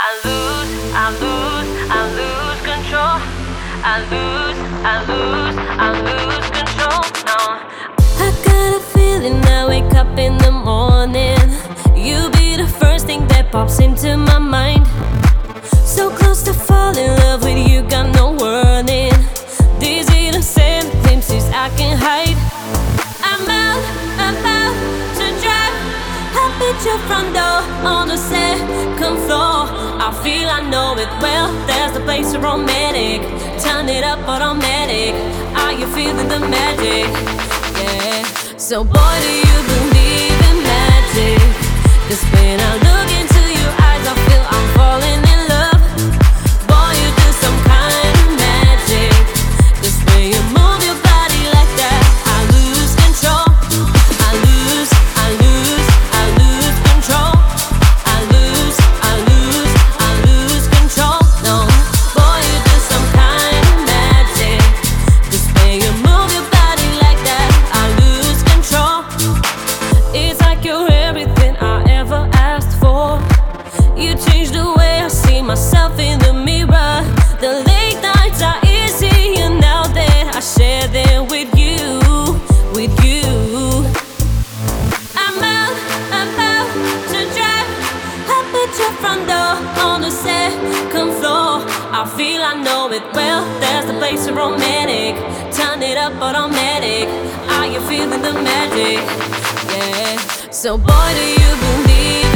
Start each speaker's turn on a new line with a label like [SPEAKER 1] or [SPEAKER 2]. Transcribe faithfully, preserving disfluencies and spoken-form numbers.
[SPEAKER 1] I lose, I lose, I lose control. I lose, I lose, I lose control. No.
[SPEAKER 2] I got a feeling I wake up in the morning, you be the first thing that pops into my mind. So close to fall in love with you, got no warning. These innocent glimpses I can hide. I'm out, I'm out to drive. I beat your front door on the second floor. I feel I know it well, there's a place for romantic. Turn it up automatic. Are you feeling the magic? Yeah. So boy, do you believe in magic? 'Cause when I look into your eyes, I feel I'm falling in love. Boy, you do some kind of magic. 'Cause when you move your body like that, I lose control. I lose, I lose, I lose control. I lose, I lose, I lose control. No, boy, you do some kind of magic. 'Cause when you move your body like that, I lose control. It's like you're everything I ever asked for. You changed the way I see myself in the mirror. The late nights are easier now that I share them with you, with you. I'm out, I'm out to drive. I put your front door on the second floor. I feel I know it well, there's a place for romantic. Turn it up automatic. Are you feeling the magic? Yeah. So boy, do you believe